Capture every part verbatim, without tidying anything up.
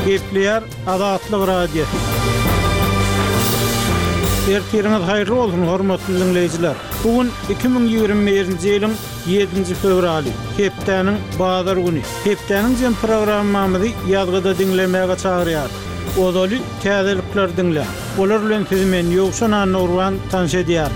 Gepleyer Azatlyk Radio. Ertiriniz hayırlı olsun hormatly dinleyijiler. Bugün iki bin ýygrimi-nji ýylyň ýedinji fevraly, hepdeniň bazar güni. Hepdeniň jem programmamyzy ýazgyda dinlemäge çagyrýar. Odaly täzelikler dinle. Olar bilen siz men ýokşana Nurwan tanış edýär.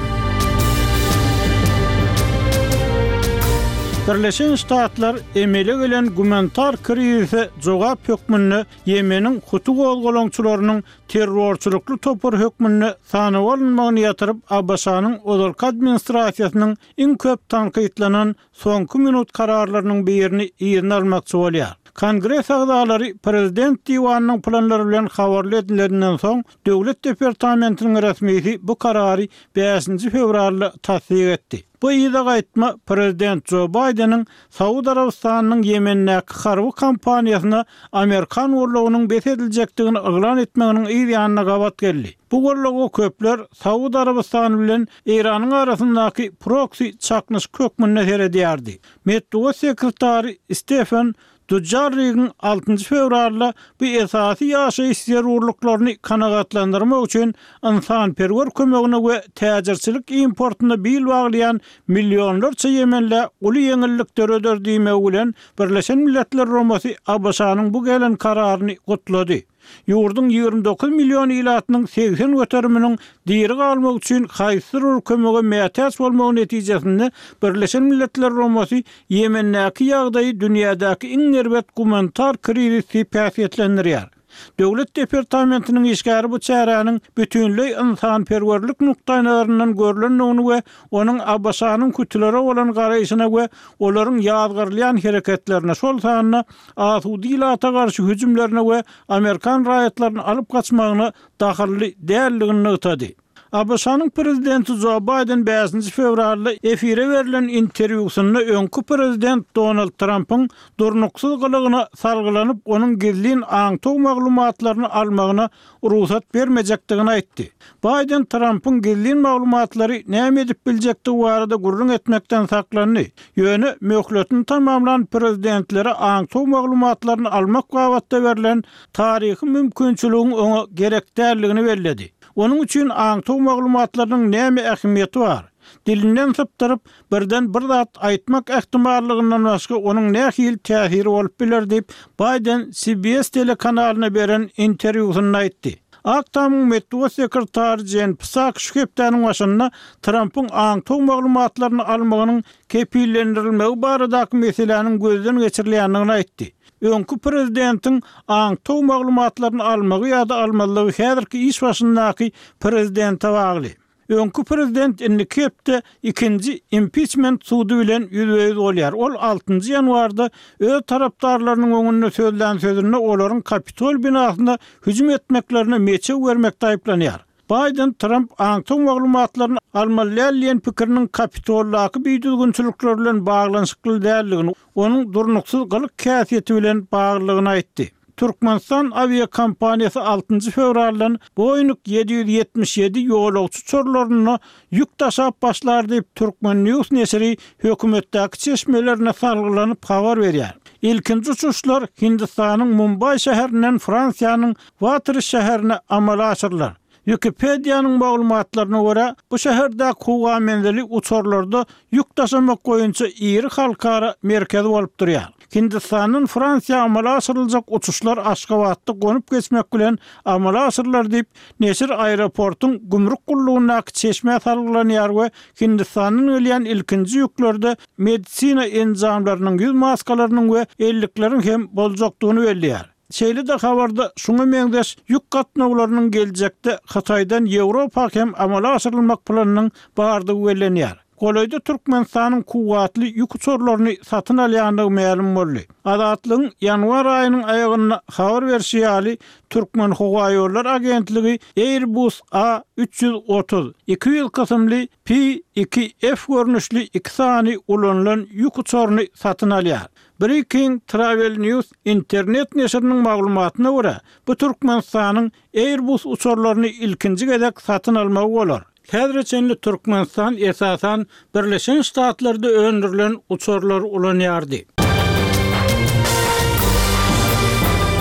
Birleşen Ştatlar emele gelen gumantar krizise jogap hökmünde Yemeniň Hutu golgolaňçylarynyň terrorçulukly topar hökmünde sany bolmagyny ýatyryp Abbasanyň ozalky administrasiýasynyň iň köp tanqidlanan soňky minut kararlarynyň birini ýerine almakçy bolýar. Kongres agzalary prezident diwanynyň planlary bilen habarly edilenden soň Döwlet departamentiniň resmisi bu karary beşinji fevralda tasdiq etdi. Bu ýyla gaýtma prezident Joe Biden'in Saudi Arabistanynyň Yemendäki harby kampaniýasyna Amerikan gorlugynyň besedilejekdigini eglan etmeginiň ýa-ýanyna gabat geldi. Bu gorlugy köpler Saudi Arabistany bilen Iranyň arasyndaky proxy çaknyş kökmünde seredýärdi. Medeniýet sekretary Stephen Dujarrigin altynji fevralda bu esasy ýaşaýyş zerurlyklaryny kanagatlandyrmak üçin insanperwer kömegine we täjirçilik importyny bil baglayan millionlarça Yemenle uly ýeňillikler öderdiýme bilen Birleşen Milletler Romasy Abbasanyň bu gelen kararyny gutlady. Ýurdun ýygrimi dokuz million ilatynyň seksen göteriminiň diýeri galmak üçin haýsyr kömege mätäç bolmagy netijesinde Birleşen Milletler Romasy Yemendäki ýagdaýy dünýädäki iň nerwet gumantar krizisi päsýetlendirýär. Döwlet departamentiniň işgäri bu çäranyň bütünlüği insanperwerlik nuktaýlaryndan görülendigini we onuň Abbasanyň kütülere bolan garaýşyna we olaryň ýazgyrlayan hereketlerine şol sanyna asudy ilata garşy hüjümlerine we Amerikan raýatlaryny alyp gaçmagyna dahilli däldigini ýetdi. Abbasanyň prezidenti Joe Biden beşinji fevralda efire verilen interwýusynda öňkü prezident Donald Trump'yň durnuksyzlygyna salgylanyp onuň gizlin aňtaw maglumatlaryny almagyna ruhsat bermejekdigini aýtdy. Biden Trump'yň gizlin maglumatlary näme edip biljekdigi barada gurrun etmekden saklandy. Ýöne möhletini tamamlanan prezidentlere aňtaw maglumatlaryny almak gabatda berilen taryhy mümkinçiligiň oňa gerekdärligini bellädi. Onun üçin aňtaw maglumatlarynyň näme ähmiýeti bar? Dilinden sypdyryp birden bir zat aýtmak ähtimallygynyň başga onuň nähil täsiri bolup biler diýip Biden C B S telekanalyna beren interwýusynda aýtdy. Aktamyň Medeniýet sekretary Jen Psaki şu hepdeniň başynda Trump'yň aňtaw maglumatlaryny almagynyň kepillendirilmegi baradaky meseleniň gözden geçirilýändigini aýtdy. Öňkü prezidentiň aňtaw maglumatlaryny almagy ýa-da almalygy häzirki iş başyndaky prezidente bagly. Öňkü prezident indi kepde ikinji impeachment sudy bilen ýüzbeýüz bolýar. Ol altynji ýanwarda öz tarapdarlarynyň öňünde söýlen sözüne olaryň Kapitol binasynda hüjüm etmeklerine meçe bermekde aýplanýar. Biden Trump aňtaw maglumatlaryny almaly pikiriniň Kapitoldaky büýdürgünçilikler bilen baglanyşykly däldigini, onuň durnuksyzlyk käsiýeti bilen baglygyny aýtdy. Türkmenistan avia kompaniýasy altynji fevraldan Boeing yedi yüz ýetmiş ýedi ýolagçy çorlaryny ýük taşap başlar diýip Türkmen News nesiri hökümetdäki çeşmelerine salgylanyp habar berýär. İlkinji uçuşlar Hindistanyň Mumbai şäherinden Fransiýanyň Water şäherine amala aşyrlar. Wikipediýanyň maglumatlaryna görä, bu şäherde kuwa menzili uçurlarda ýük taşamak goýunça iri halkara merkezi bolup durýar. Hindistanyň Fransiýa amala aşyryljak uçuşlar Aşgabatda gonyp geçmek bilen amala aşyrlar diýip nesir aeroportyň gümrük gullugyna çeşme salgılanýar we Hindistanyň ölýän ilkinji ýüklerde medisina enzamlarynyň ýüz maskalarynyň we ellikleriň hem boljakdygyny belläýär. Şeýle de habarda şuňa meňdeş ýük gatnawlarynyň geljekde Hataýdan Ýewropa hem amala aşyrylmak planynyň bardygy bellenýär. Golayda Türkmenistanyň kuwatly ýük uçurlaryny satyn alýandygy ma'lum boldy. Azatlygyň ýanwar aýynyň aýagyna habar berýäli Türkmen Howa ýollar agentligi Airbus A üç yüz otuz iki ýyl kysymly P iki F görnüşli iki sany ulanlan ýük uçuryny satyn alýar. Breaking Travel News internet neşriniň maglumatyna görä, bu Türkmenistanyň Airbus uçurlaryny ilkinji gezek satyn almagy bolar. Häzirçe Türkmenistan esasan Birleşen Ştatlarda öndürilen uçurlar ulanýardy.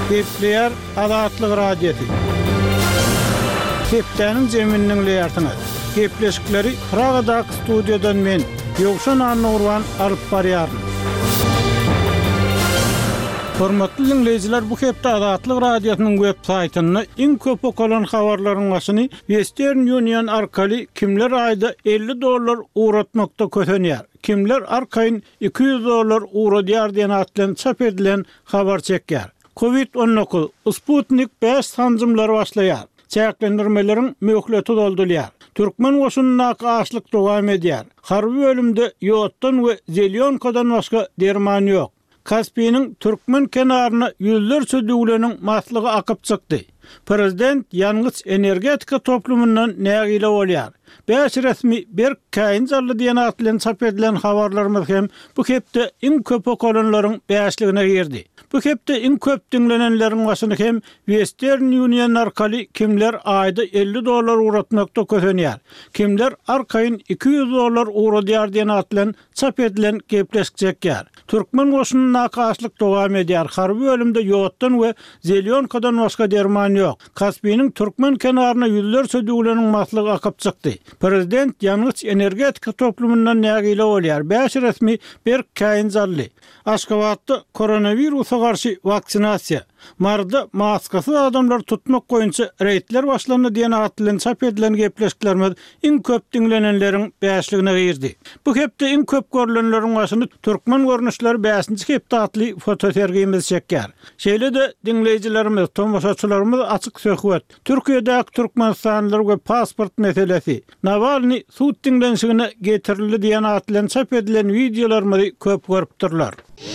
Gepleýär Azatlyk radiosi. Hepdeniň jeminiň leýartyny. Gepleşikleri Pragadak studiýadan men Ýogşan Anurwan alyp barýaryn. Hormatly dinleýijiler, bu hepde Azatlyk radiosynyň web saýtyny iň köp okulan habarlaryň başyny Western Union arkaly kimler aýda elli dollar uğratmakda kötenýär. Kimler arkaýyn iki yüz dollar uğradýar diýen atlan çap edilen habar çekýär. covid on dokuz Sputnik beş sancımlary başlaýar. Çäklendirmeleriň möhleti doldurýar. Türkmen goşunyna gaçlyk dowam edýär. Harby bölümde ýotdan we zelýonkadan başga derman ýok. Kaspiynyň Türkmen kenaryna ýüzlerçe düwleniň maslygy akyp çykdy. Prezident ýalňyz energetika toplumyndan nägile bolýar. Beş resmi bir kaýyn zally diýen atlan çap edilen habarlarymyz hem bu hepde iň köp okulanlaryň beşligine girdi. Bu hepde iň köp dinlenenleriň başyny hem Western Union arkaly kimler aýda elli dollar uğratmakda kötenýär. Kimler arkaýyn iki yüz dollar uğradýar diýen atlan çap edilen gepleşik çekýär. Türkmen goşunyna gaçlyk dowam edýär. Harby bölümde ýotdan we zelýonkadan başga derman ýok. Kaspiynyň Türkmen kenaryna ýüzlerçe düwleniň maslygy akyp çykdy. Prezident ýalňyz energetika toplumyndan nägile bolýar. Beş resmi bir kaýyn zally. Aşgabatda koronawirusa garşy vaksinasiýa. Marda maskasy adamlar tutmak goýunça reýtler başlandy diýen atlan çap edilen gepleşiklerimiz iň köp dinlenenleriň beşligine girdi. Bu hepde iň köp görülenleriň başyny Türkmen görnüşleri beşinji hepde atly fotosergimiz çekýär. Şeýle de dinleýijilerimiz, tomoşaçylarymyz açyk söhbet. Türkiýedäki türkmenstanlylar we pasport meselesi. Navalny suut dinlenişine getirildi diýen atlan çap edilen videolarymyzy köp görüpdirler.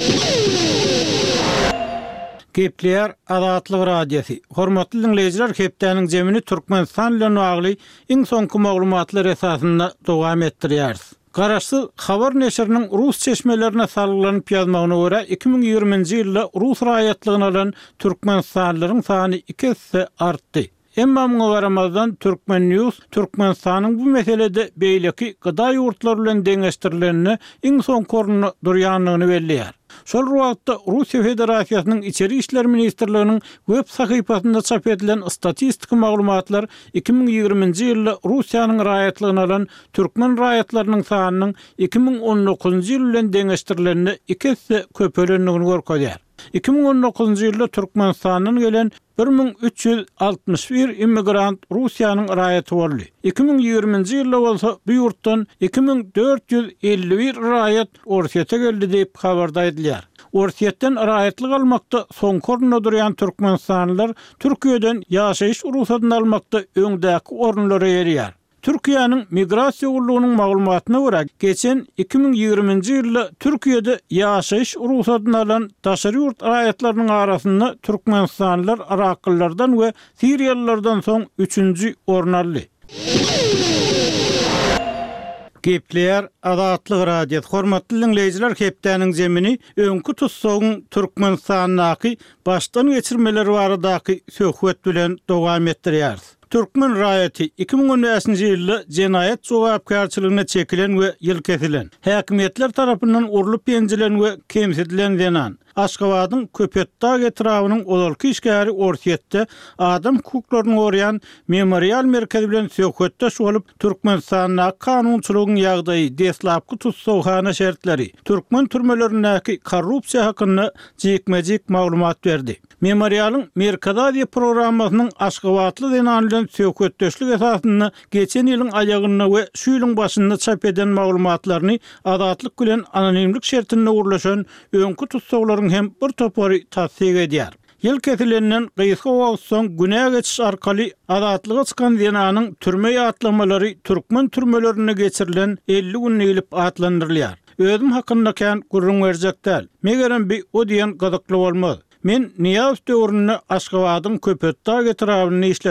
Gepleýär Azatlyk radiosi. Hormatly dinleýijiler, hepdeniň jemini Türkmenistan bilen bagly iň soňky maglumatlar esasynda dowam etdirýäris. Garaşsyz habar neşriniň Rus çeşmelerine salgylanyp ýazmagyna görä iki bin ýigrimiji ýylda Rus raýatlygyny alan türkmenstanlylaryň sany iki hisse artdy. Emma muňa garamazdan Türkmen News Türkmenistanyň bu meselede beýleki gyda ýurtlary bilen deňeşdirilenini iň soňky orunda durýanlygyny belliýär. Şol wagtda Russiýa Federasiýasynyň içeri işler ministrliginiň web sahypasynda çap edilen statistik maglumatlar iki bin ýigrimiji ýylda Russiýanyň raýatlygyny alan türkmen raýatlarynyň sanynyň iki bin on dokuzunji ýyl bilen deňeşdirilenini iki hisse köpelendigini görkezýär. iki bin on dokuzunji ýylda Türkmenistanyň gelen bir bin üç yüz altmış bir immigrant Russiýanyň raýaty boldy. iki bin ýigrimiji ýylda bolsa bu ýurtdan iki bin dört yüz elli bir raýat Orsiýete geldi diýip habarda edilýär. Orsiýetden raýatlyk almakda soňky orunda durýan türkmenstanlylar Türkiýeden ýaşaýyş ruhsatyny almakda öňdäki orunlara ýerýär. Türkiýanyň migrasiýa gurulunyň maglumatyna görä, geçen iki bin ýigrimiji ýylda Türkiýede ýaşaýyş ruhsatyny alan daşary ýurt raýatlarynyň arasynda türkmenstanlylar Iraklylardan we Siriýalılardan soň üçünji orun aldy. Gepleýär Azatlyk radiosi. Hormatly dinleýijiler, hepdeniň jemini öňkü tutsagyň Türkmenistanyňky başdan geçirmeleri baradaky söhbet bilen dowam etdirýäris. Türkmen raýaty iki bin on beşinji ýylda jenaýat jogapkärçiligiне çekilen we ýyl kesilen, häkimetler tarapyndan urulyp ýenjilen we kemsedilen denan Aşgabatyň Köpetdag etrawynyň olalky işgäri Orsiýetde adam hukuklaryny goraýan memorial merkezi bilen söhbetdeş bolup Türkmenistanyň kanunçylygyň ýagdaýy, deslapky tutsawhana şertleri, türkmen türmelerindäki korrupsiýa hakyna jekmejek maglumat berdi. Memorialyň Merkadazi programasynyň Aşgabatly denan bilen söhbetdeşlik esasynda geçen ýylyň aýagyna we şu ýylyň başynda çap eden maglumatlaryny Azatlyk bilen anonimlik şertinde urlaşan öňkü tutsawlaryň hem bir topary tasdik edýär. Ýyl kesilenden gysga wagt soň günä geçiş arkaly Azatlyga çykan denanyň türme ýatlamalary türkmen türmelerine geçirilen elli gün ýylyp atlandyrylýar. Özüm hakynda kän gurrun berjek däl. Megerem bir o diýen gazakly bolmaz. Men Niýaz döwründe Aşgabatyň Köpetdag etrawyny işledim.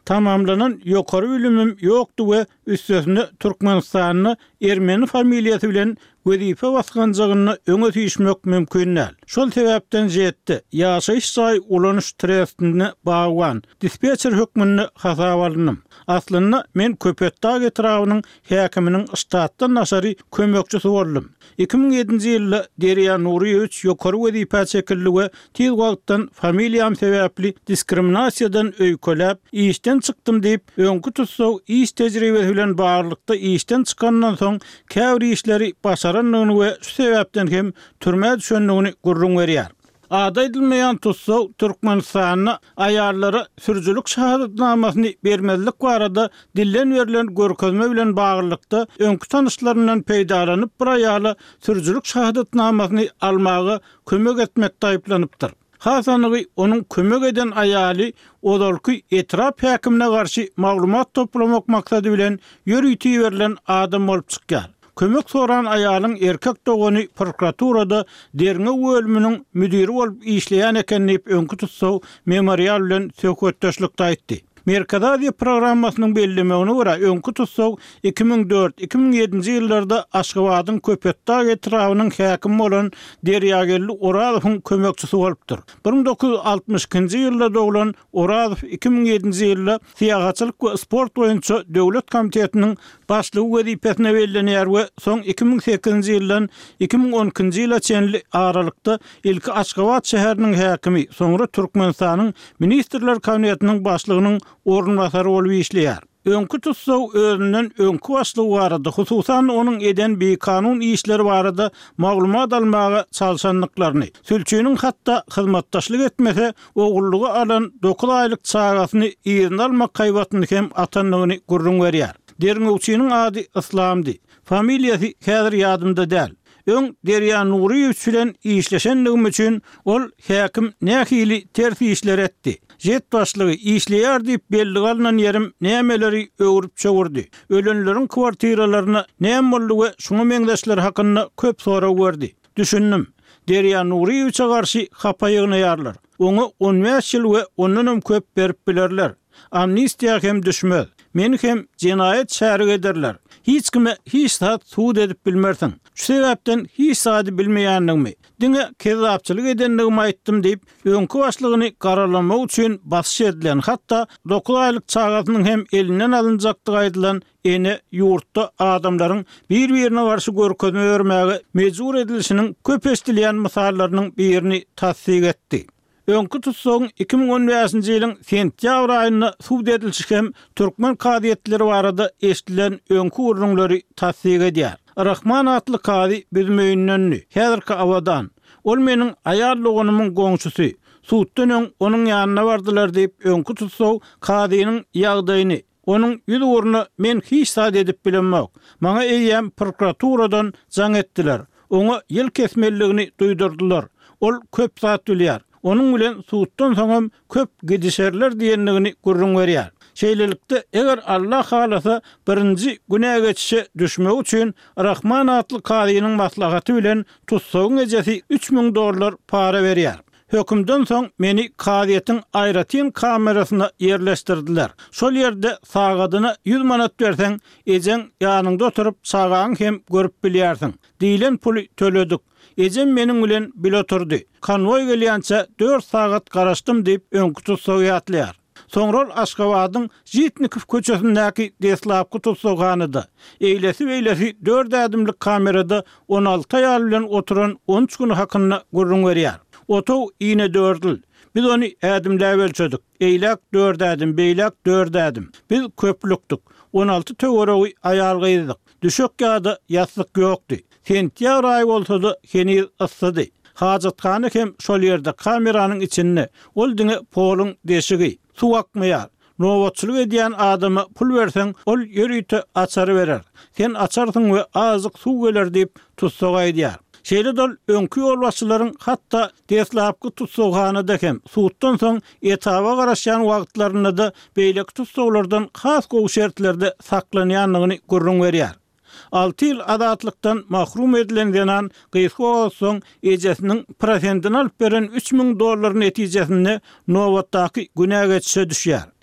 tamamlanan ýokary bilimim ýokdy we üstesinde Türkmenistanyny Ermeni familiýasy bilen wezife basganjagyny öňe süýşmek mümkin näl. Şol sebäpden jetdi. Ýaşaýyş jaý ulanyş trestine bagwan dispetcher hökmüni hasaba alynym. Aslynda men Köpetdağ etrawynyň häkiminiň ştatdan naşary kömekçisi boldum. iki ming ýedinji ýylda Derya Nuriýewiç ýokary wezife çekildi we tiz wagtdan familiýam sebäpli diskriminasiýadan öýkelep, işden çykdym diýip öňkü tutsaw iş tejribesi bilen barlykda işden çykandan soň käbir işleri başaranlygyny we şu sebäpden hem türme düşenligini gurrun berýär. Ada edilmeyen tutsaw Türkmenistanyny aýallary sürjülük şahadatnamasyny bermezlik barada dillen verilen görkezme bilen baglanykda öňkü tanışlaryndan peýdalanyp bir aýaly sürjülük şahadatnamasyny almagy kömek etmek taýyplanypdyr. Hasanygy onun kömek eden aýaly odalky etrap häkimine garşy maglumat toplamak maksady bilen ýörüýti berilen adam bolup çykýar. Kömek soran aýalyň erkek dogany prokuraturada derňe bölüminiň müdiri bolup işleýän ekenini öňkü tutsaw memorial bilen söhbetdeşlikde aýtdy. Merkadazi programmasynyň bellemegine görä öňkü tutsaw iki ming dört iki ming ýedinji ýyllarda Aşgabatyň Köpetdağ etrawynyň häkimi bolan Derýagelli Orazowyň kömekçisi bolupdyr. bir ming dokuz ýüz altymyşynkynjy ýylda doglan Orazow iki ming ýedinji ýylda siýahatçylyk we sport boýunça döwlet komitetiniň başlygy wezipesine bellenýär we soň iki ming sekizinji ýyldan iki ming on ikinji ýyla çenli aralykda ilki Aşgabat şäheriniň häkimi, soňra Türkmenistanyň ministrler kabinetiniň başlygynyň ornbasary bolup işleýär. Öňkü tutsaw özünden öňkü başlygy barada, hususan onuň eden bir kanun işleri barada maglumat almagy çalşanlyklaryny, sülçüniň hatda hyzmatdaşlyk etmese ogullugy alan dokuz aýlyk çagasyny ýerine almak kaýbatyny hem atanlygyny gurrun berýär. Derňewçiniň ady Islamdy. Familiýasy häzir ýadymda däl. Öň Derya Nuriýewiç bilen işleşenligim üçin ol häkim nähili tersi işler etdi. Jet başlygy işleýär diýip belli galynan ýerim nämeleri öwürüp çöwürdi. Ölenleriň kwartiralaryna näme boldy we şuňa meňdeşler hakyna köp sora berdi. Düşündim. Derya Nuriýewiçe garşy hapaýygyny ýarlar. Oňa on beş ýyl we ondan köp berip bilerler. Amnistiýa hem düşmez. Meni hem cinayet şärik ederler. Hiç kime hiç saat suud edip bilmersin. Şu sebäpden hiç saati bilmeýändigimi, diňe kezapçylyk edenligimi aýtdym diýip öňkü başlygyny garalamak üçin basyş edilen, hatda dokuz aýlyk çagasynyň hem elinden alınjakdygy aýdylan ene ýurtda adamlaryň bir-birine garşy görkezme bermäge mejbur edilişiniň köp estilýän mysallarynyň birini tasdik etdi. Öňkü tutsaň iki ming on beşinji ýylyň sentýabr aýyna suud edilişi hem türkmen kadiýetleri barada eşdilen öňkü urunlary tasdik edýär. Rahman atly kadi bizim öýünden häzirki awadan. Ol meniň aýallygymyň goňşusy. Suuddan öň onuň ýanyna bardylar diýip öňkü tutsaw kadynyň ýagdaýyny, onuň ýüz uruna men hiç saat edip bilenmek. Maňa eýýän prokuraturadan jaň etdiler. Oňa ýyl kesmelligini duýdurdylar. Ol köp saat bilýär. Onun bilen suuddan soňam köp gidişerler diýenligini gurrun berýär. Şeýlelikde eger Allah halasa birinji günä geçişe düşmek üçin Rahman atly kadynyň maslahaty bilen tutsawyň ejesi üç ming dollar para berýär. Hökümden soň meni kadiýetiň aýratyn kamerasyna ýerleşdirdiler. Şol ýerde sagadyna yüz manat berseň, ejeň ýanynda oturup sagaň hem görüp bilýärsiň. Diýilen puly töledik. Ejem meniň bilen bil oturdy. Konvoy gelýänçe dört sagat garaşdym diýip öňkü tutsaw ýatlýar. Soňra Aşgabatyň Jitnikov köçesindäki Deslapky tutsaganyda. Eýlesi beýlesi dört adımlyk kamerada on alty ýal bilen oturan on üç gün hakyna gurrun berýär. Oto ine dört ýyl. Biz onu adımlap ölçedik. Eýlek dört adım, beýlek dört adım. Biz köplükdik. on alty töwereği aýal gyýdyk. Düşük ýa-da ýatlyk ýokdy. Sentýabr aýy bolsa-da heni ıssady. Hajatkany hem şol ýerde kameranyň içinde ol diňe poluň deşigi. Su akmaýar. Nowatçylyk edýän adama pul berseň, ol ýörüýte açary berer. Sen açarsyň we azyk suw geler diýip tutsaw aýdýar. Şeýle dol öňkü ýol başçylaryň hatda Deslapky tutsaganyda hem suuddan soň etaba garaşan wagtlaryna da beýleki tutsaglardan has gowy şertlerde saklanýanlygyny gurrun berýär. Alty ýyl adatlykdan mahrum edilen denan gysga bolsoň ejesiniň prosentini alyp beren üç ming dollaryň netijesinde Nowatdaky günä geçişe düşýär.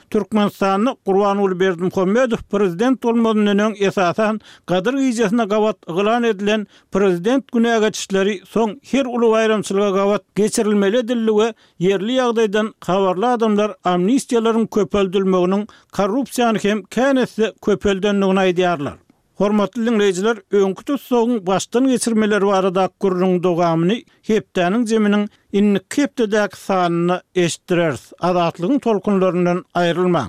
Türkmenistanyny Gurbanuly Berdimuhammedow prezident bolmagynyň öňň esasan Gadyr gijesine gawat ıglan edilen prezident güne geçişleri soň her uly bayramçylyga gawat geçirilmeli edildi yerli ýagdaýdan habarly adamlar amnistiýalaryň köpeldilmeginiň korrupsiýany hem känesi köpeldenligini aýdýarlar. Hormatly dinleyijiler, öňkü tutsagyň başdan geçirmeleri barada gurrun dogamyny hepdäniň jeminiň innik hepdäki sanyny eşitdireriz. Azatlygyň tolkunlaryndan aýrylmaň.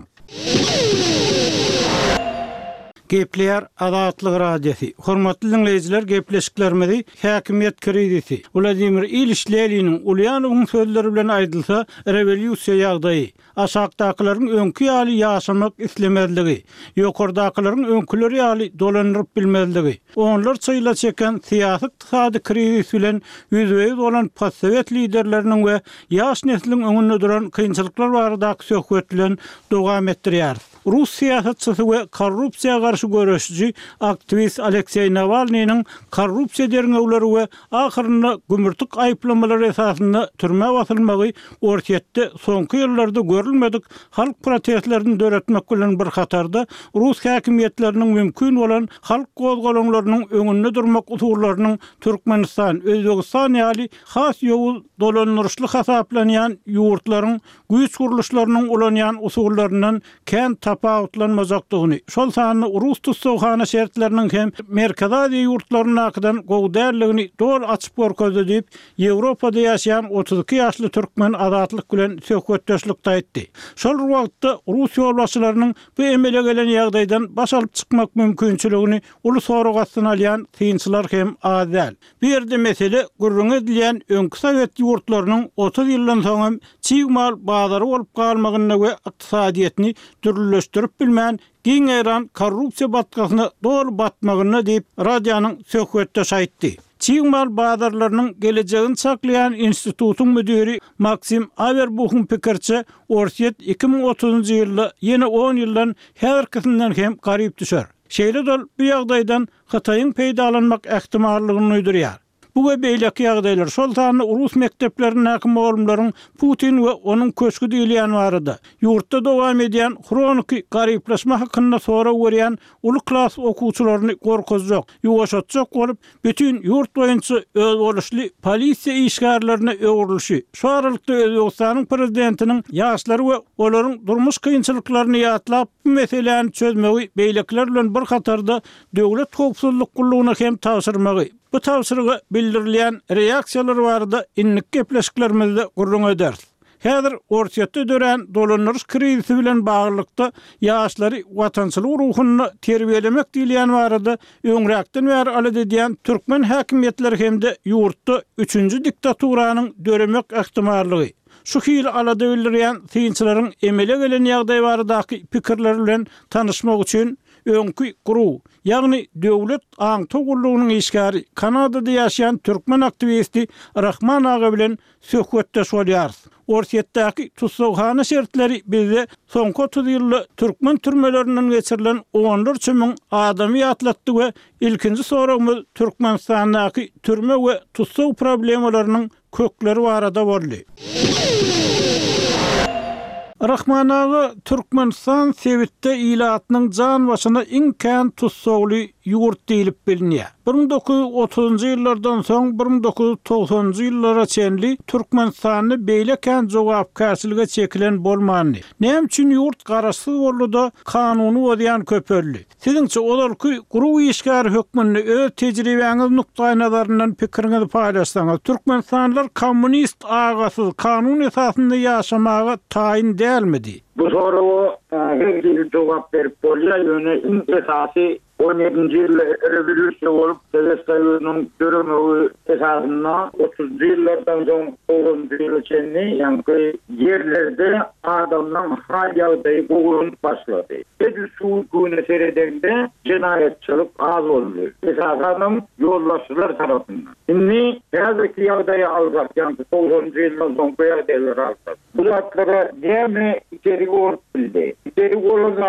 Gepler Azatlyk radiosi. Hormatly dinleyijiler, gepleşiklerimizi Häkimiýet kredisi Vladimir İliç Leniniň Ulýanowyň sözleri bilen aýdylsa, rewolýusiýa ýagdaýy, aşagdakylaryň öňkü ýaly ýaşamak islemezligi, ýokardakylaryň öňküleri ýaly dolandyryp bilmezligi, onlar çyla çeken syýasy iqtisady krizis bilen ýüzbeýiz bolan postsovet liderleriniň we ýaş nesliniň öňünde duran kynçylyklar baradaky söhbetlerini dowam etdirýär. Rus siýasatçysy we korrupsiýaga garşy görüşçi aktivist Aleksey Navalnyň korrupsiýa derňewleri we ahyrynda gümürtük aýplamalary esasynda türme basylmagy ortatdy. Soňky ýyllarda görülmedik halk protestlerini döretmek bilen bir hatarda Rus häkimiýetleriniň mümkin bolan halk gozgolanylarynyň öňünde durmak usullarynyň Türkmenistan, Özbegistan ýaly has ýowul dolanýarçylyk hasaplanýan ýurtlaryň güýç guruluşlarynyň ulanýan usullaryndan kän tapawutlanmazakdygyny, şol sanyny Rus tutsawhana şertleriniň hem merkezade ýurtlarynyň akydan gowdärligini dol açyp görkezdi diýip Ýewropada ýaşaýan otuz iki ýaşly türkmen azatlyk bilen söhbetdeşlikde aýtdy. Şol wagtda Rus ýolbaşçylarynyň bu emele gelen ýagdaýdan baş alyp çykmak mümkinçiligini uly soragatsyna alýan kynçylar hem az däl. Bu ýerde mesele gurrun edilen öňkü Sowet ýurtlarynyň otuz ýyldan soň çyýmal bazary bolup galmagyna we ykdysadyetini dürleşdirip bilmän giň eran korrupsiýa batkasyna dol batmagyna diýip radionyň söhbetdeş aýtdy. Çyýmal bazarlarynyň gelejegini saklayan institutyň müdiri Maksim Averbuch'un pikirçe Orsiýet iki ming otuzunçy ýylda ýene on ýyldan herkesinden hem garyp düşer. Şeýle dol bu ýagdaýdan Hataýyň peýdalanmak ähtimallygyny öýdürýär. Bu we beýleki ýagdaýlar şol sany Rus mekdepleriniň hakim oğlumlaryň Putin we onuň köşkü diýilýän barada ýurtda dowam edýän kronik garyplaşma hakynda sora görýän uly klas okuwçylaryny gorkuzjak, ýuwaşatjak bolup bütün ýurt boýunça öz boluşly polisiýa işgärlerini öwrülşi. Şu aralykda Özbegistanyň prezidentiniň ýaşlary we olaryň durmuş kynçylyklaryny ýatlap bu meseleni çözmegi beýlekler bilen bir hatarda döwlet howpsuzlyk gullugyna hem tapşyrmagy. Bu tavsirge bildirilýän reaksiýalar barada innik gepleşiklerimizde gurrun eder. Häzir ortaýatda dören dolanýarys krizisi bilen baglykda ýaşlary watançylyk ruhuny terbiýelemek diýilýän barada öňräkden bäri alad edýän türkmen häkimiýetleri hemde ýurtda üçünçi diktaturanyň döremek ähtimallygy. Şu hili alada bildirýän synçylaryň emele gelen ýagdaý baradaky pikirleri bilen tanışmak üçin öňkü guruw, ýagny döwlet aňty gullugynyň işgäri Kanadada ýaşaýan türkmen aktivisti Rahman aga bilen söhbetdeş bolýar. Orsiýetdäki tutsawhana şertleri bizde soňky otuz ýylda türkmen türmelerinden geçirilen onlarça ming adamy ýatlatdy we ilkinji soragymyz Türkmenistandaky türme we tutsaw problemlarynyň kökleri barada boldy. Rahman aga Türkmenistan Sewitde ilatynyň jan başyna iň kän tutsawly ýurt diýilip bilinýär. bir ming dokuz yüz otuzunçy ýyllardan soň bir ming dokuz yüz togsanjy ýyllara çenli Türkmenistanyny beýleken jogapkärçilige çekilen bolmany. Näme üçin ýurt garaşsyz boldy, kanuny bozýan köpelli. Siziňçe olarky guruw işgär hökmünde öz tejribeňiz nukdaý nazaryndan pikiriňizi paýlaşsaňyz, Türkmenistanlylar kommunist agasyz kanun esasynda ýaşamaga taýin dälmidi? Bu soruğa her bir cevap verip bolýar. Ýöne iň esasy on yedinci ýylda rewolýusiýa bolup Sowetyň döremeği esasynda otuzunçy ýyllardan soň toğuzunçy ýyla çenli ýa-ni yerlerde adamdan hal ýagdaýy gurulun başlady. Edil suw güne seredende jinayetçilik az boldy. Esasen ýolbaşçylar tarapyndan. Indi häzirki ýagdaýy alsak, ýa-ni toğuzunçy ýyldan soň bu ýagdaýlar alsak. Bu zatlara näme içeri gorup bildi? İçeri gorup zaten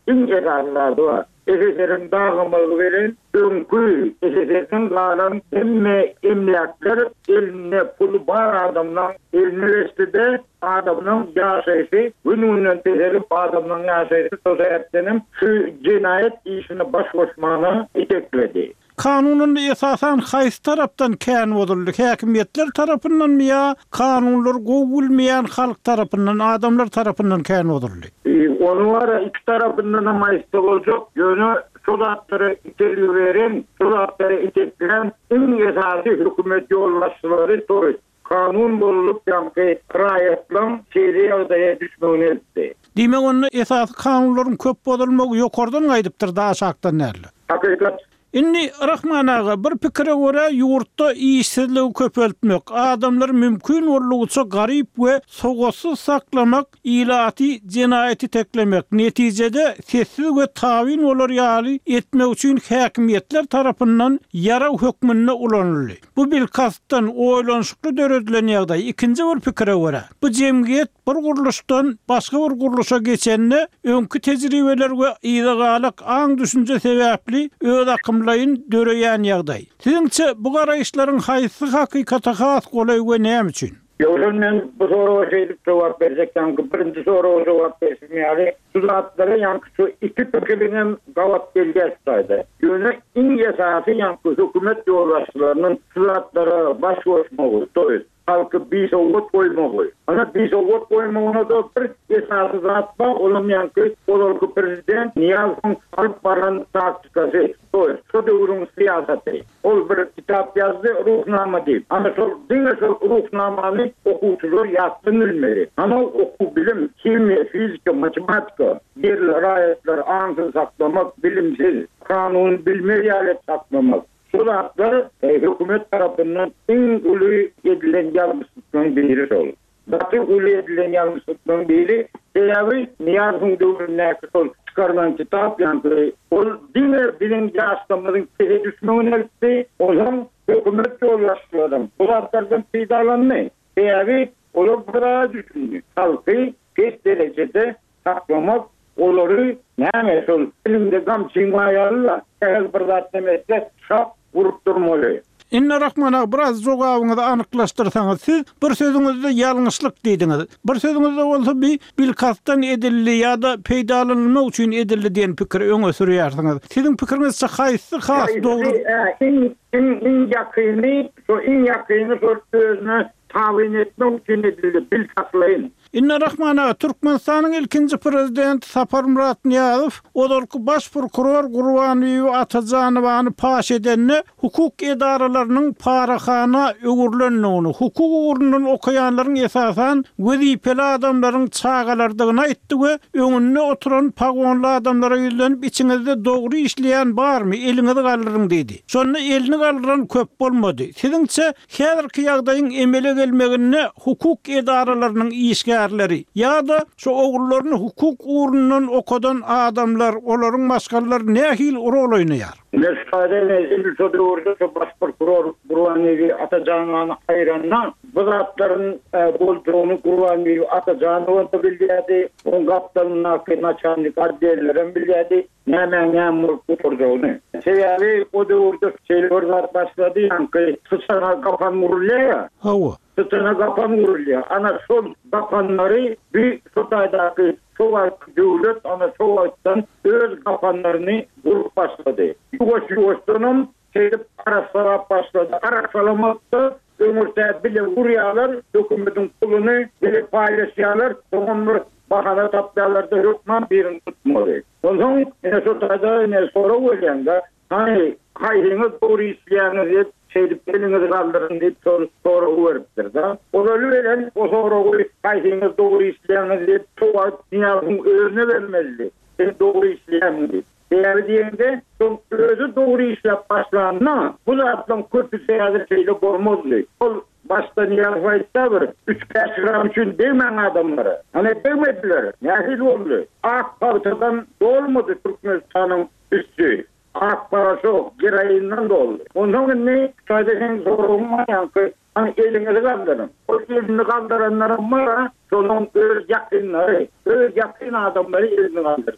ince dağlarda var. S S R'in dağılmalı veren önkü S S R'in kalan emme emniyetler eline pulu bar adamdan üniversitede adamın yaşayışı gününün tezelip adamın yaşayışı sosyetinin şu cinayet işine baş koşmağına itekledi. Kanunun esasen haysi taraftan kän bolurly, häkimetler tarapyndan mı ya, kanunlar gowulmayan halk tarapyndan, adamlar tarapyndan kän bolurly? Ee, onu var iki tarafından ama istolacak yönü sulatları iteliyor veren, sulatları itekleyen en esası hükümet yollaşçıları soruyor. Kanun bolup yankı rayetlem çeyreği adaya düşmeğini etti. Demek onun esas kanunların köp bolmagy ýokardan gaýdypdyr da aşakdan näle? Hakikat. Inni Rahman ağa bir pikire göre yurtta işsizliği köpeltmek, adamlar mümkün bolýança garip we sogatsız saklamak, ilati cinayeti teklemek, neticede sessiz we tawin olar ýaly etmek üçin häkimetler tarapyndan yara hökmüne ulanýarly. Bu bil kastdan oýlanşykly döredilen ýagdaý. Ikinji bir pikire göre bu jemgyýet bir guruluşdan başga bir guruluşa geçende öňkü tejribeler we ýygalyk aň düşünje sebäpli öz akymlaryň döreýän ýagdaý. Siziňçe bu garaýşlaryň haýsy hakykata has golay we näme üçin? Yolun men bu soruğa şeylik cevap verecekten birinci soruğa cevap versin yani suratlara yankı şu iki tükürünün gavat belgesaydı. Yönü in esası yankı hükümet yoldaşlarının suratlara baş koşmağı doyuz. Halkı bir soğut koymağı. Ana bir soğut koymağına da bir esası zatma olum yankı olurku prezident Niyaz'ın alıp varan taktikası doyuz. Şu devurun siyaseti. Ol bir kitap yazdı ruhnama değil. Ama sol değil sol ruhnamanı okuyucular yaptın bilmeli. Ama oku bilim, kimya, fizika, matematika, yerli ayetler, ansız saklamak, bilimsiz, kanun bilmeyi alet saklamak. Suratlar e, hükümet tarafından en ulu edilen yanlışlıkların biri olur. Batı ulu edilen yanlışlıkların biri sebebi Niyaz'ın dövrüne sol çıkarılan kitap yankı. O diğer bilimci aslanların teze düşmeğine etti. O zaman hükümet yollaştı adam. Suratlardan peydalan ne? Sebebi olur bırağı düşündü. Halkı geç derecede saklamak oluru neyme sol. Elimde gam çingmayarla ehel bırdat demekle şap vurup durmalı. Inna Rahmana biraz jogabyňyzy anyklaşdyrsaňyz, siz bir sözüňizde ýalňyşlyk diýdiňiz. Bir sözüňizde bolsa bir bilkastan edildi ýa-da peýdalanmak üçin edildi diýen pikir öňe sürýärsiňiz. Siziň pikiriňizçe haýsy has dogry? In in in ýakyny, şu in ýakyny özüne tawin etmek üçin edildi bilkaslaýyn. Inna Rahmana Türkmenistanyň ilkinji prezident Sapar Murat Niýazow odurky baş prokuror Gurbanowy Atajanowyny paş edenne hukuk edaralarynyň paraxana öwürlendigini, hukuk ugrundan okuyanlaryň esasan wezipeli adamlaryň çağalardygyny aýtdy we öňünde oturan pagonly adamlara ýüzlenip içiňizde dogry işleýän barmy, eliňizi galdyryň diýdi. Şonu elini galdyran köp bolmady. Siziňçe häzirki ýagdaýyň emele gelmegine hukuk edaralarynyň işgä ya da şu oğullarını hukuk uğrundan okudan adamlar, onların başkalar ne hil rol oynayar? Mesade nezil sodu orada şu baş prokuror Gurbanowy Atajanowyny ayranna bu zatların bolduğunu Gurbanowy Atajanowy da bilýärdi, on gapdalyna naçanlyk adliýelerim bilýärdi, näme näme kurduğunu. Sebebi o da orada şeyler başladı yankı sıçana kapan vurulýar. Hawa. Sıçana kapan vurulýar. Ana şol kapanları bir sotaýdaky Soğuk devlet ana soğuktan öz kapanlarını vurup başladı. Yuvaş yuvaştanım şeyde araştırma başladı. Araştırmakta ömürde bile vuruyorlar, hükümetin kulunu bile paylaşıyorlar. Onlar bahane tapyalarda hükman birini tutmalı. O zaman yine sotada yine soru oluyor. Hani hayrını doğru işleyenler şeyde elinizi kaldırın deyip soru, soru veriptir da. O da veren o soru hayrını doğru işleyenler deyip çoğalt Niyaz'ın özüne vermeli. Sen doğru işleyen deyip. Değerli diyende özü doğru işlep başlanına bu zaten kötü seyahat şeyle kormazlı. O başta Niyaz Vayt'ta bir üç beş gram için demen adamlara. Hani demediler. Nehil oldu. Ak parçadan dolmadı Türkmenistan'ın üstü. Ak parası yok. Girayından da oldu. Ondan ne? Sadece zor olmayan ki hani elini kaldırın. O elini kaldıranların var. Sonun öz yakınları, öz yakın adamları elini kaldırdı.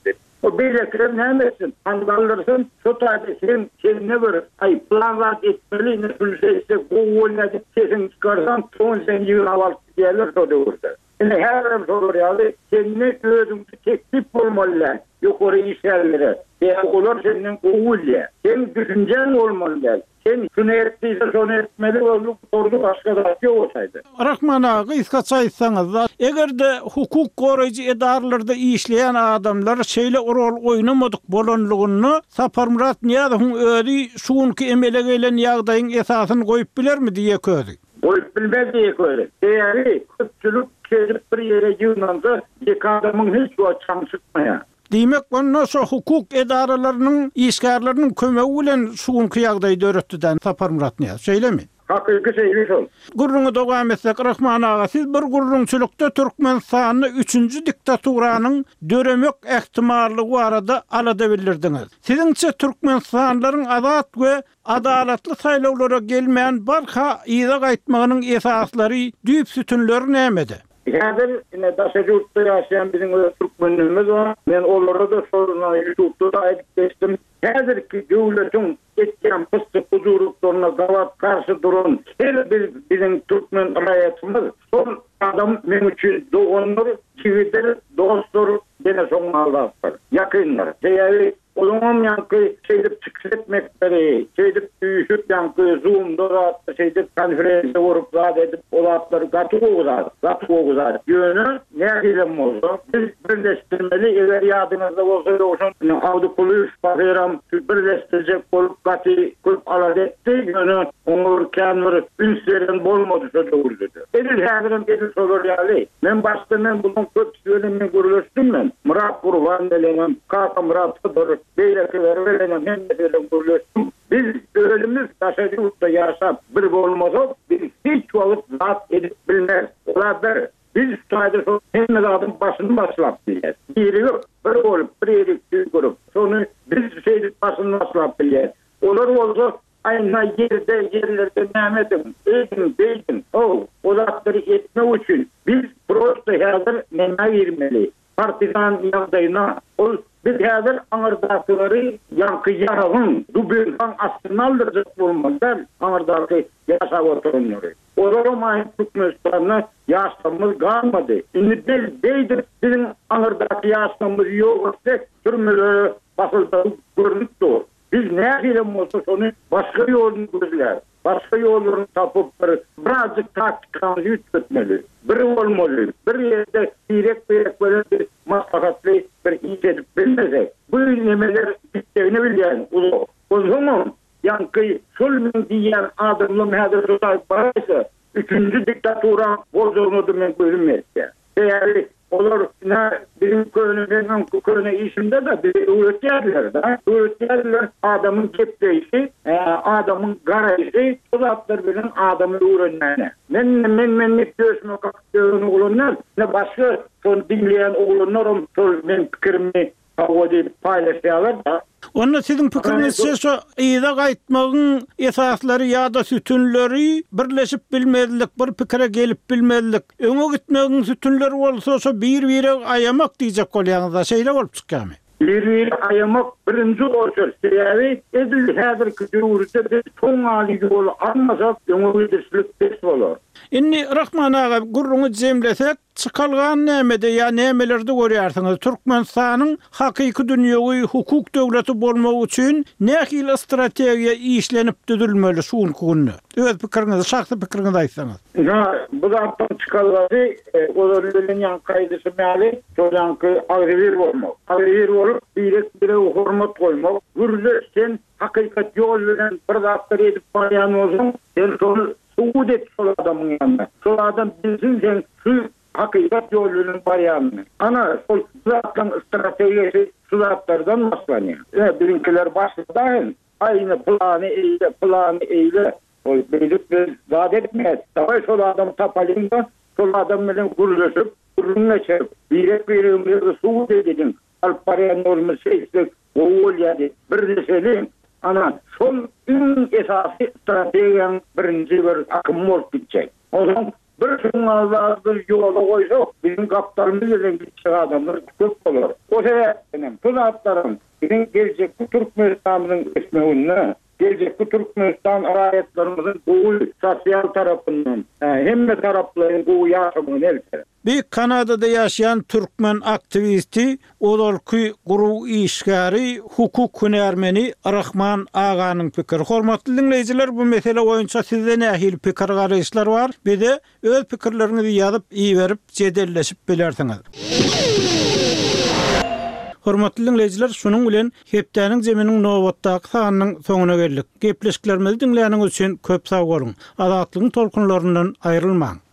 O beylekler nämesin? Andalırsın, şu tabi sen kendine bir ay planlar etmeli, ne sülseyse goğulladı, kesin çıkarsan, son sen yığın havalı diyerler soda orada. Yani her bir soru yani, kendine özümüzü teklif olmalı, yukarı işlerlere. Yani onlar senin goğulla. Sen düşüncen olmalı. Sen şunu ettiyse şunu etmeli olup sordu başka da yok olsaydı. Rahman ağa, kıskaça aytsaňyz da, egerde hukuk goraýjy edarlarda işleyen adamlar şeýle rol oýnamadyk bolanlygyny Sapar Murat Niýazowyň özi şuňky emele gelen ýagdaýyň esasyny goýup bilermi diýe közi. Goýup bilmez diýe közi. Eýeri köpçülük kelip bir ýere ýygnanda ýek adamyň hiç wagt çaňşykmaýar. Diýmek onda şu hukuk edaralarynyň işgärleriniň kömegi bilen şuňky ýagdaýy döretdiň Sapar Murat Niýaz. Şeýlemi? Hakyky şeýle şol. Gurruňy dogam etsek Rahman ağa, siz bir gurrunçylykda Türkmenistanyny üçünji diktaturanyň döremek ähtimallygy barada alada bildirdiňiz. Siziňçe Türkmenistanlaryň azat we adalatly saýlawlara gelmeýän barha ýyza gaýtmagynyň esaslary, düýp sütünleri nämede? Häzir ine daşagy ýurtda ýaşaýan biziň türkmenlerimiz var. Men olara da soruna ýurtda da aýdyp geçdim. Häzirki döwletiň etken pyssyk huzurluklarına gawat karşı durun. Her bir biziň türkmen raýatymyz sol adam men üçin doganlar, jigider, dostlar, dene soň Allahlar. Ýakynlar. Seýäli Olumam yankı şeydip çıksetmekleri, şeydip büyüşüp yankı Zoom'da şeydip konferansa vurup zat edip olatları katı oğuzar, katı oğuzar. Yönü ne gilim oldu? Biz birleştirmeli, eğer yadınızda olsaydı olsun, avdı kuluş, bakıram, birleştirecek olup katı kulup alad etti, yönü onur, kenur, ünslerin bolmadı söyle vurdu. Edil hədirim, edil solur yali. Men başta men bunun köp söylemin kuruluştum men. Murat Kurban delenim, Kaka Murat'ıdır. Beylekileri verelim, hem de verelim kuruluştum. Biz ölümüz taşacı usta yaşap bir bolmazok, biz hiç valıp zat edip bilmez. Ola bir, biz sayda son hem zatın başını başlap biliriz. Biri yok, bir olup, bir erik tüy kurup, sonu biz şeydik başını başlap biliriz. Olur olsa, ayna yerde, yerlerde Mehmet'im, eğitim, beytim, o, o zatları etme için biz prosto hazır mena vermeli. Partizan yağdayına, o biz hazır anırdakileri yankı yarağın, dubinkan aslını aldıracak olmazlar, anırdaki yaşa oturunları. Olarım ayın Türkmenistan'na yaşamımız kalmadı. Şimdi biz deydir, bizim anırdaki yaşamımız yok ise, türmeleri basılda görünüktü. Biz ne yapalım olsa onu başka yolunu gözler. Başka yollarını tapıp birazcık taktikanızı yürütmeli. Bir olmalı. Bir yerde direkt direkt böyle bir maslahatlı bir iş edip bilmezek. Bu nemeler bittiğini bilen. O zaman yankı sulmin diyen adımlı mühadır tutayıp baraysa üçüncü diktatura bozulmadı men gözüm etse. Değerli olur ne bizim köyünün köyüne işimde de bir üretkenler de üretkenler adamın kepteyişi adamın garajı uzatlar bilen adamın uğrunlarına men men men ne diyorsun kaktığı oğlunlar ne başka son dinleyen oğlunlarım men fikrimi havada paylaşıyorlar da. Onda sizin pikiriňizçe şu ýyza gaýtmagyň esaslary ýa-da sütünleri birleşip bilmezlik, bir pikire gelip bilmezlik. Öňe gitmegiň sütünleri bolsa şu bir-biri aýamak diýjek bolýaňyz, şeýle bolup çykýarmy? Bir-biri aýamak birinji orçur. Seýäbi edil häzirki döwürde çoň aly ýol almasak, öňe gidişlik pes bolar. Inni Rahman ağa, gurruňy jemlesek, çıkalgan nämede ýa nämelerde görýärsiňiz? Türkmenistanyň hakyky dünýäwi hukuk döwleti bolmagy üçin nähili strategiýa işlenip düzülmeli şuňky günü? Öz pikiriňizi, şahsy pikiriňizi aýtsaňyz. Ya, bu zatdan çıkalgazy, olarlyň ýankaýdysy mäli, şoňky agryr bolmak. Agryr bolup, direkt bire hormat goýmak. Gürle sen hakykat ýol bilen bir zatlar edip barýan bolsaň, sen şonu suud et şol adamyň ýanyna. Şol adam bilsin sen şu hakykat ýolunun barýanyny. Ana şol zatdan strategiýasy şu zatlardan maslanýar. Ya birinkiler başlaýan, aýyny plany eýle, plany eýle. O bilip bir zat etmez. Davay şol adam tapalynda, şol adam bilen gürleşip, gürrüňe çerip, direk birimleri suud edin. Alparyan olması işte oğul yani bir deseli ana son ün esası stratejiyan birinci bir akım olup gidecek. O zaman bir Şun azardır yola koysak, bizim kaptanımız bilen gitçek adamlar köp olur. O sebepten bu zatlarım bizim gelecek bu Türkmenistan'ın esmeğine, gelecek bu Türkmenistan ayetlerimizin bu sosyal tarafından, hem de tarafların bu yaşamını elbette. Bir Kanada'da yaşayan Türkmen aktivisti, olarky guru işgari, hukuk hünermeni Rahman Aga'nın pikiri. Hormatly dinleyijiler, bu mesele boýunça sizde nähil pikir garaýşlar bar? Bir de öz pikirlerinizi ýazyp iyi berip jedelleşip bilersiňiz. Hormatly dinleyijiler, şunun bilen hepdäniň jeminiň nowatdaky sanynyň soňuna geldik. Gepleşiklerimizi dinleýäniňiz üçin köp sag bolun. Azatlygyň tolkunlaryndan aýrylmaň.